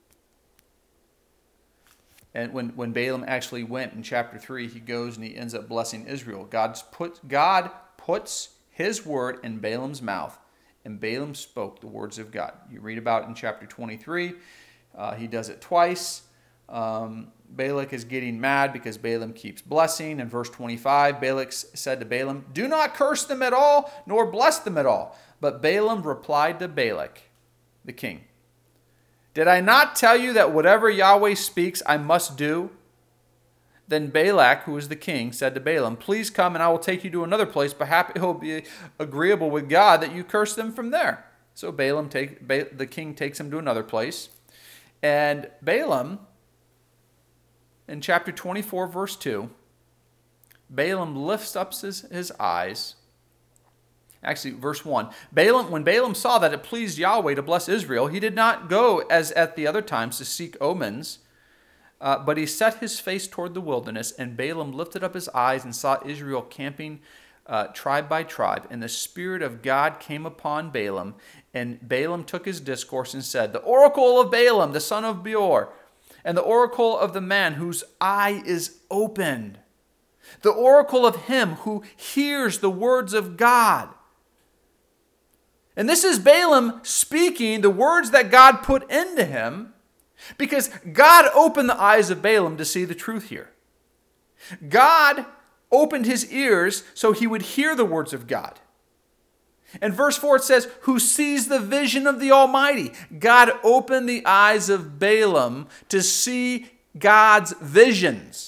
and when Balaam actually went in chapter 3, he goes and he ends up blessing Israel. God puts his word in Balaam's mouth, and Balaam spoke the words of God. You read about it in chapter 23. He does it twice. Balak is getting mad because Balaam keeps blessing. In verse 25, Balak said to Balaam, "Do not curse them at all, nor bless them at all." But Balaam replied to Balak, the king, "Did I not tell you that whatever Yahweh speaks, I must do?" Then Balak, who was the king, said to Balaam, "Please come and I will take you to another place. Perhaps it will be agreeable with God that you curse them from there." So the king takes him to another place. And Balaam, in chapter 24, verse 2, Balaam lifts up his eyes. Actually, verse 1. When Balaam saw that it pleased Yahweh to bless Israel, he did not go as at the other times to seek omens, but he set his face toward the wilderness, and Balaam lifted up his eyes and saw Israel camping tribe by tribe. And the Spirit of God came upon Balaam, and Balaam took his discourse and said, "The oracle of Balaam, the son of Beor, and the oracle of the man whose eye is opened, the oracle of him who hears the words of God." And this is Balaam speaking the words that God put into him, because God opened the eyes of Balaam to see the truth here. God opened his ears so he would hear the words of God. In verse 4 it says, "Who sees the vision of the Almighty." God opened the eyes of Balaam to see God's visions.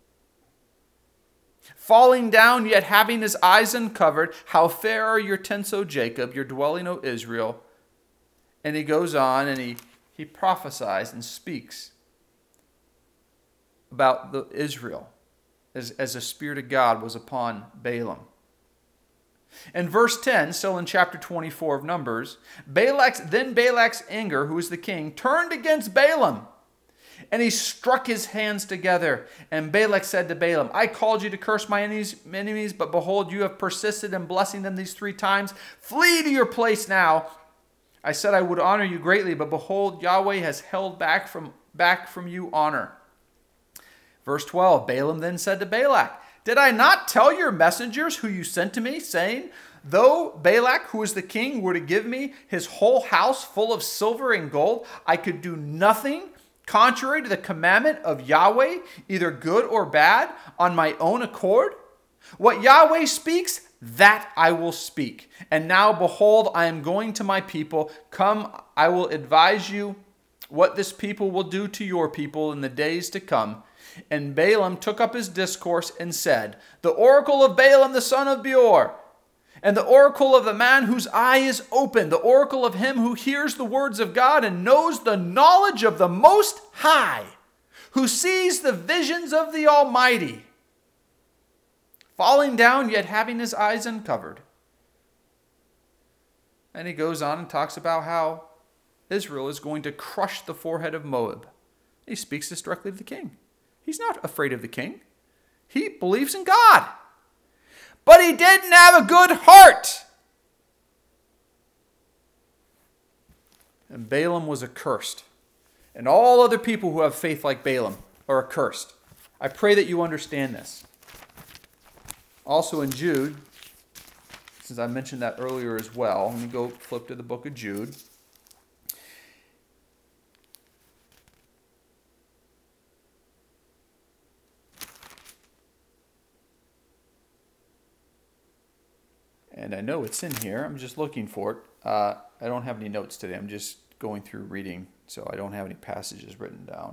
"Falling down, yet having his eyes uncovered, how fair are your tents, O Jacob, your dwelling, O Israel." And he goes on and he prophesies and speaks about Israel as the Spirit of God was upon Balaam. In verse 10, still in chapter 24 of Numbers, Balak's anger, who was the king, turned against Balaam, and he struck his hands together. And Balak said to Balaam, "I called you to curse my enemies, but behold, you have persisted in blessing them these 3 times. Flee to your place now. I said I would honor you greatly, but behold, Yahweh has held back from you honor." Verse 12, Balaam then said to Balak, "Did I not tell your messengers who you sent to me, saying, though Balak, who is the king, were to give me his whole house full of silver and gold, I could do nothing contrary to the commandment of Yahweh, either good or bad, on my own accord? What Yahweh speaks, that I will speak. And now, behold, I am going to my people. Come, I will advise you what this people will do to your people in the days to come." And Balaam took up his discourse and said, "The oracle of Balaam the son of Beor, and the oracle of the man whose eye is open, the oracle of him who hears the words of God and knows the knowledge of the Most High, who sees the visions of the Almighty, falling down yet having his eyes uncovered." And he goes on and talks about how Israel is going to crush the forehead of Moab. He speaks this directly to the king. He's not afraid of the king. He believes in God. But he didn't have a good heart. And Balaam was accursed. And all other people who have faith like Balaam are accursed. I pray that you understand this. Also in Jude, since I mentioned that earlier as well, let me go flip to the book of Jude. and I know it's in here. I'm just looking for it. I don't have any notes today. I'm just going through reading, so I don't have any passages written down.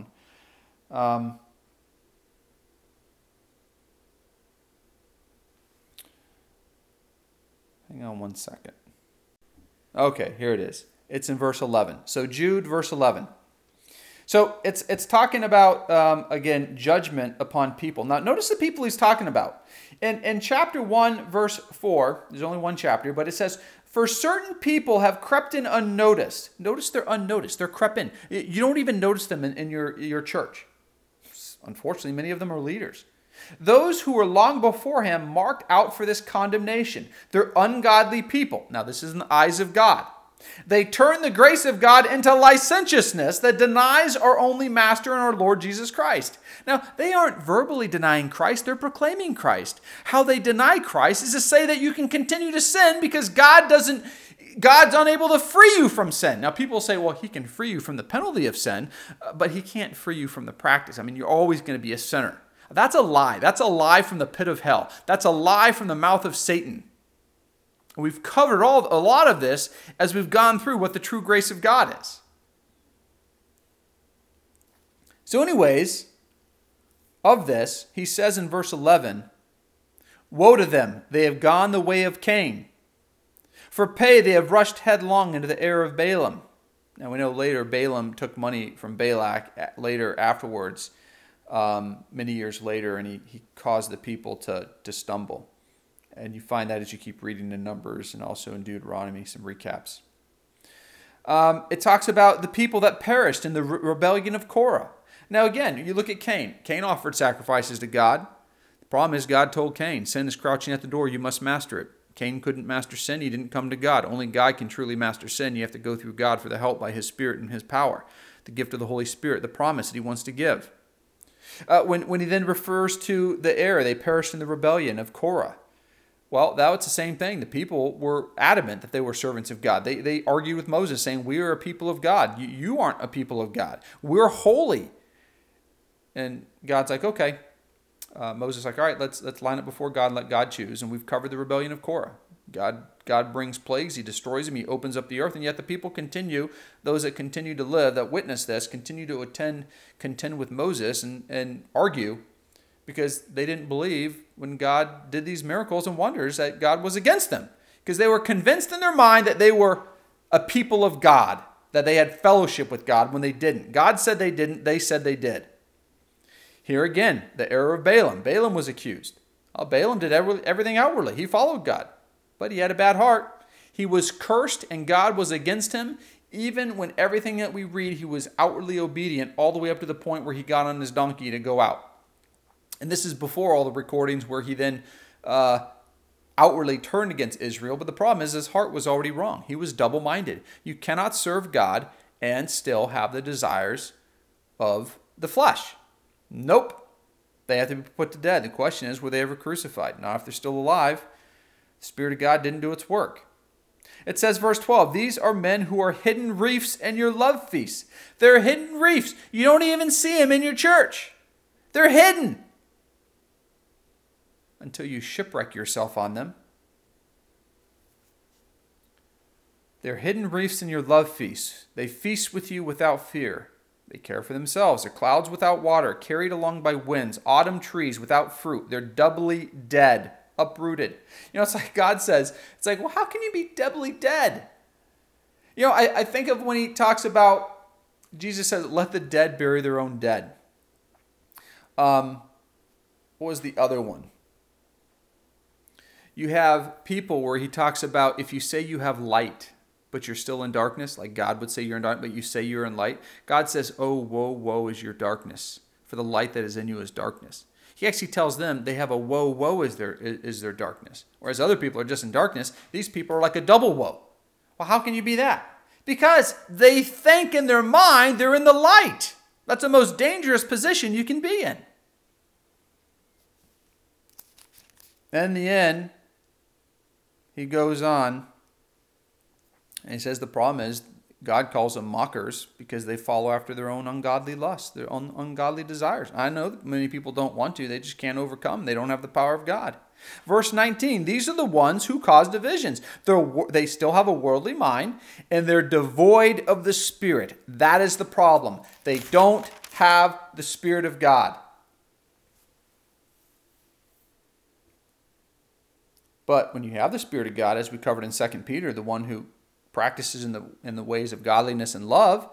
Hang on one second. Okay, here it is. It's in verse 11. So Jude, verse 11. So it's talking about, again, judgment upon people. Now, notice the people he's talking about. In chapter 1, verse 4, there's only one chapter, but it says, "For certain people have crept in unnoticed." Notice they're unnoticed. They're crept in. You don't even notice them in your church. Unfortunately, many of them are leaders. "Those who were long before him marked out for this condemnation. They're ungodly people." Now, this is in the eyes of God. "They turn the grace of God into licentiousness that denies our only Master and our Lord Jesus Christ." Now, they aren't verbally denying Christ, they're proclaiming Christ. How they deny Christ is to say that you can continue to sin because God's unable to free you from sin. Now, people say, well, he can free you from the penalty of sin, but he can't free you from the practice. I mean, you're always going to be a sinner. That's a lie. That's a lie from the pit of hell. That's a lie from the mouth of Satan. We've covered a lot of this as we've gone through what the true grace of God is. So anyways, of this, he says in verse 11, "Woe to them, they have gone the way of Cain. For pay they have rushed headlong into the error of Balaam." Now we know later Balaam took money from Balak later afterwards, many years later, and he caused the people to stumble. And you find that as you keep reading in Numbers and also in Deuteronomy, some recaps. It talks about the people that perished in the rebellion of Korah. Now again, you look at Cain. Cain offered sacrifices to God. The problem is God told Cain, "Sin is crouching at the door, you must master it." Cain couldn't master sin, he didn't come to God. Only God can truly master sin. You have to go through God for the help by his Spirit and his power. The gift of the Holy Spirit, the promise that he wants to give. When he then refers to the error, they perished in the rebellion of Korah. Well, that was the same thing. The people were adamant that they were servants of God. They argued with Moses saying, "We are a people of God. You aren't a people of God. We're holy." And God's like, "Okay." Moses is like, "All right, let's line up before God and let God choose." And we've covered the rebellion of Korah. God brings plagues. He destroys them. He opens up the earth. And yet the people continue, those that continue to live, that witness this, continue to contend with Moses and argue because they didn't believe when God did these miracles and wonders that God was against them. Because they were convinced in their mind that they were a people of God, that they had fellowship with God when they didn't. God said they didn't. They said they did. Here again, the error of Balaam. Balaam was accused. Balaam did everything outwardly. He followed God, but he had a bad heart. He was cursed and God was against him. Even when everything that we read, he was outwardly obedient all the way up to the point where he got on his donkey to go out. And this is before all the recordings where he then outwardly turned against Israel. But the problem is his heart was already wrong. He was double-minded. You cannot serve God and still have the desires of the flesh. Nope. They have to be put to death. The question is, were they ever crucified? Not if they're still alive. The Spirit of God didn't do its work. It says, verse 12, "These are men who are hidden reefs in your love feasts." They're hidden reefs. You don't even see them in your church. They're hidden until you shipwreck yourself on them. They're hidden reefs in your love feasts. They feast with you without fear. They care for themselves. They're clouds without water, carried along by winds, autumn trees without fruit. They're doubly dead, uprooted. It's like God says, it's like, well, how can you be doubly dead? I think of when he talks about, Jesus says, "Let the dead bury their own dead." What was the other one? You have people where he talks about if you say you have light, but you're still in darkness, like God would say you're in darkness, but you say you're in light. God says, "Oh, woe, woe is your darkness, for the light that is in you is darkness." He actually tells them they have a woe, woe is their darkness. Whereas other people are just in darkness, these people are like a double woe. Well, how can you be that? Because they think in their mind they're in the light. That's the most dangerous position you can be in. And in the end, he goes on, and he says the problem is God calls them mockers because they follow after their own ungodly lusts, their own ungodly desires. I know that many people don't want to. They just can't overcome. They don't have the power of God. Verse 19, these are the ones who cause divisions. They still have a worldly mind, and they're devoid of the Spirit. That is the problem. They don't have the Spirit of God. But when you have the Spirit of God, as we covered in 2 Peter, the one who practices in the ways of godliness and love,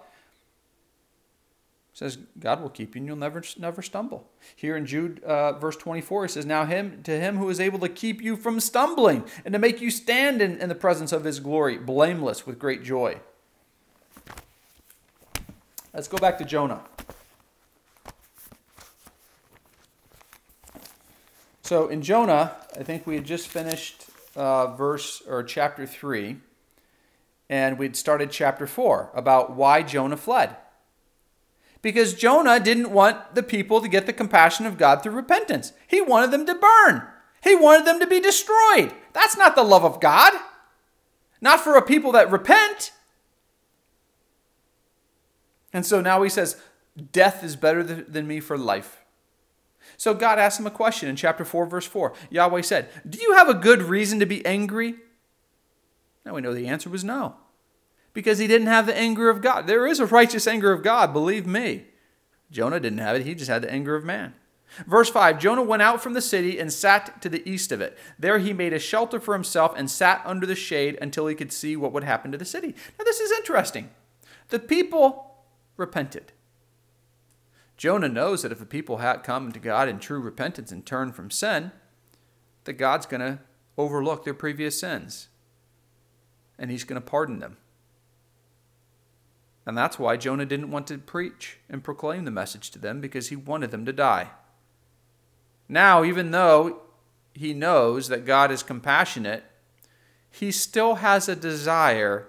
says God will keep you and you'll never stumble. Here in Jude verse 24, it says, now to him who is able to keep you from stumbling and to make you stand in the presence of his glory, blameless with great joy. Let's go back to Jonah. So in Jonah, I think we had just finished chapter 3, and we'd started chapter 4 about why Jonah fled. Because Jonah didn't want the people to get the compassion of God through repentance. He wanted them to burn. He wanted them to be destroyed. That's not the love of God. Not for a people that repent. And so now he says, death is better than me for life. So God asked him a question in chapter 4, verse 4. Yahweh said, do you have a good reason to be angry? Now we know the answer was no. Because he didn't have the anger of God. There is a righteous anger of God, believe me. Jonah didn't have it. He just had the anger of man. Verse 5, Jonah went out from the city and sat to the east of it. There he made a shelter for himself and sat under the shade until he could see what would happen to the city. Now this is interesting. The people repented. Jonah knows that if the people had come to God in true repentance and turn from sin, that God's going to overlook their previous sins. And he's going to pardon them. And that's why Jonah didn't want to preach and proclaim the message to them, because he wanted them to die. Now, even though he knows that God is compassionate, he still has a desire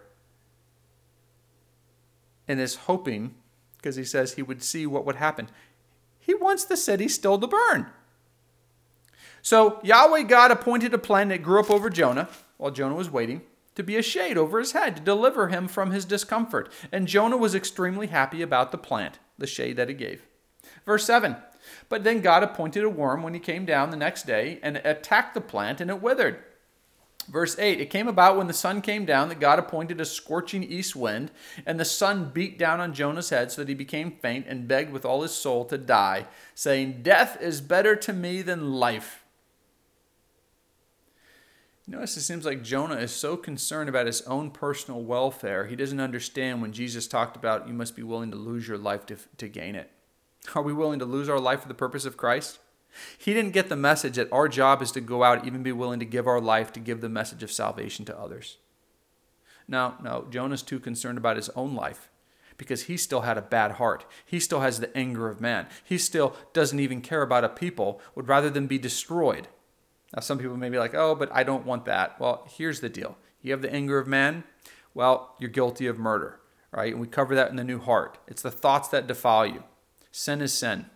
and is hoping, because he says he would see what would happen. He wants the city still to burn. So Yahweh God appointed a plant that grew up over Jonah while Jonah was waiting, to be a shade over his head, to deliver him from his discomfort. And Jonah was extremely happy about the plant, the shade that it gave. Verse 7, but then God appointed a worm when he came down the next day and attacked the plant, and it withered. Verse 8, it came about when the sun came down that God appointed a scorching east wind, and the sun beat down on Jonah's head so that he became faint and begged with all his soul to die, saying, death is better to me than life. Notice it seems like Jonah is so concerned about his own personal welfare, he doesn't understand when Jesus talked about you must be willing to lose your life to gain it. Are we willing to lose our life for the purpose of Christ? He didn't get the message that our job is to go out, even be willing to give our life to give the message of salvation to others. No, Jonah's too concerned about his own life because he still had a bad heart. He still has the anger of man. He still doesn't even care about a people, would rather than be destroyed. Now, some people may be like, oh, but I don't want that. Well, here's the deal. You have the anger of man, well, you're guilty of murder, right? And we cover that in the new heart. It's the thoughts that defile you. Sin is sin.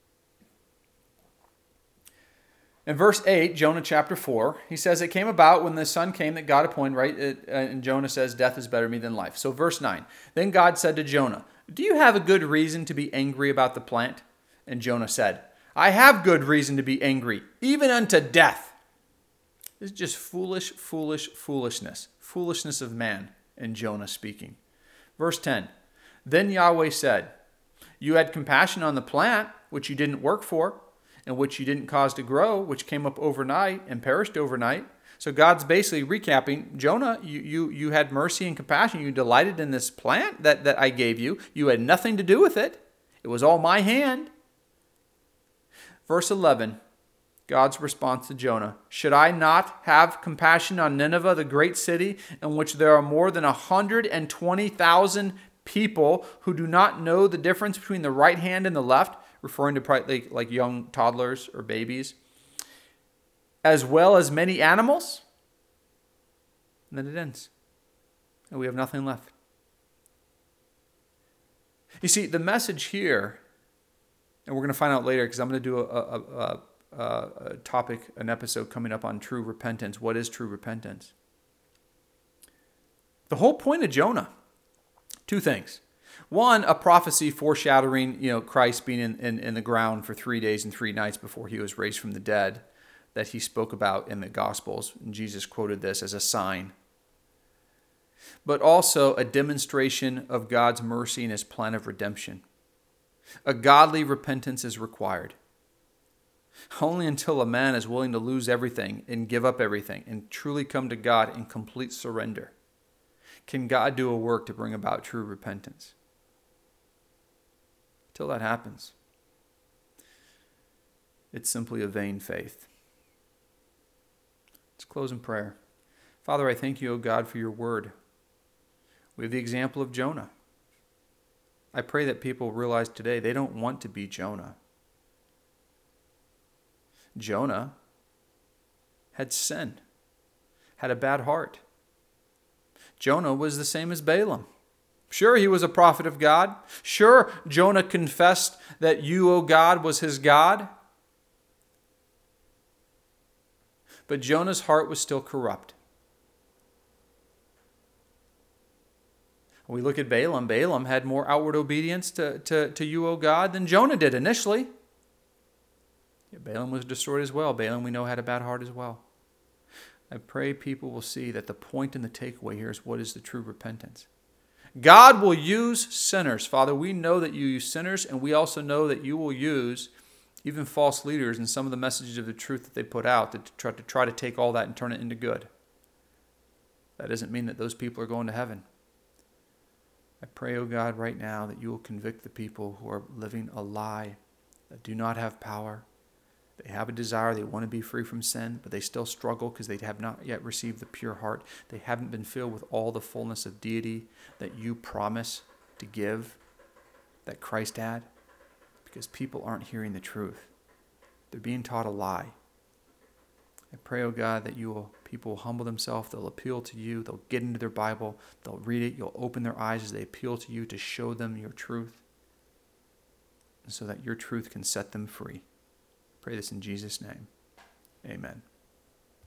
In verse 8, Jonah chapter 4, he says, it came about when the sun came that God appointed, right? And Jonah says, death is better to me than life. So verse 9, then God said to Jonah, do you have a good reason to be angry about the plant? And Jonah said, I have good reason to be angry, even unto death. This is just foolishness. Foolishness of man, and Jonah speaking. Verse 10, then Yahweh said, you had compassion on the plant, which you didn't work for, and which you didn't cause to grow, which came up overnight and perished overnight. So God's basically recapping, Jonah, you had mercy and compassion. You delighted in this plant that I gave you. You had nothing to do with it. It was all my hand. Verse 11, God's response to Jonah, should I not have compassion on Nineveh, the great city, in which there are more than 120,000 people who do not know the difference between the right hand and the left, referring to probably like young toddlers or babies, as well as many animals? And then it ends. And we have nothing left. You see, the message here, and we're going to find out later because I'm going to do a topic, an episode coming up on true repentance. What is true repentance? The whole point of Jonah, two things. One, a prophecy foreshadowing, Christ being in the ground for 3 days and 3 nights before he was raised from the dead. that he spoke about in the Gospels. And Jesus quoted this as a sign. But also a demonstration of God's mercy and his plan of redemption. A godly repentance is required. Only until a man is willing to lose everything and give up everything and truly come to God in complete surrender can God do a work to bring about true repentance. Until that happens, it's simply a vain faith. Let's close in prayer. Father, I thank you, O God, for your word. We have the example of Jonah. I pray that people realize today they don't want to be Jonah. Jonah had sin, had a bad heart. Jonah was the same as Balaam. Sure, he was a prophet of God. Sure, Jonah confessed that you, O God, was his God. But Jonah's heart was still corrupt. We look at Balaam. Balaam had more outward obedience to you, O God, than Jonah did initially. Yet Balaam was destroyed as well. Balaam, we know, had a bad heart as well. I pray people will see that the point and the takeaway here is what is the true repentance. God will use sinners. Father, we know that you use sinners, and we also know that you will use even false leaders and some of the messages of the truth that they put out to try to take all that and turn it into good. That doesn't mean that those people are going to heaven. I pray, O God, right now that you will convict the people who are living a lie, that do not have power. They have a desire, they want to be free from sin, but they still struggle because they have not yet received the pure heart. They haven't been filled with all the fullness of deity that you promise to give, that Christ had, because people aren't hearing the truth. They're being taught a lie. I pray, oh God, that people will humble themselves, they'll appeal to you, they'll get into their Bible, they'll read it, you'll open their eyes as they appeal to you to show them your truth, so that your truth can set them free. Pray this in Jesus' name. Amen.